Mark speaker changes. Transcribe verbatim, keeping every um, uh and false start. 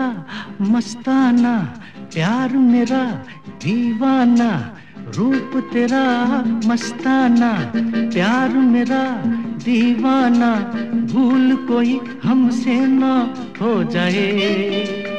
Speaker 1: तेरा मस्ताना, प्यार मेरा दीवाना। रूप तेरा मस्ताना, प्यार मेरा दीवाना। भूल कोई हमसे ना हो जाए।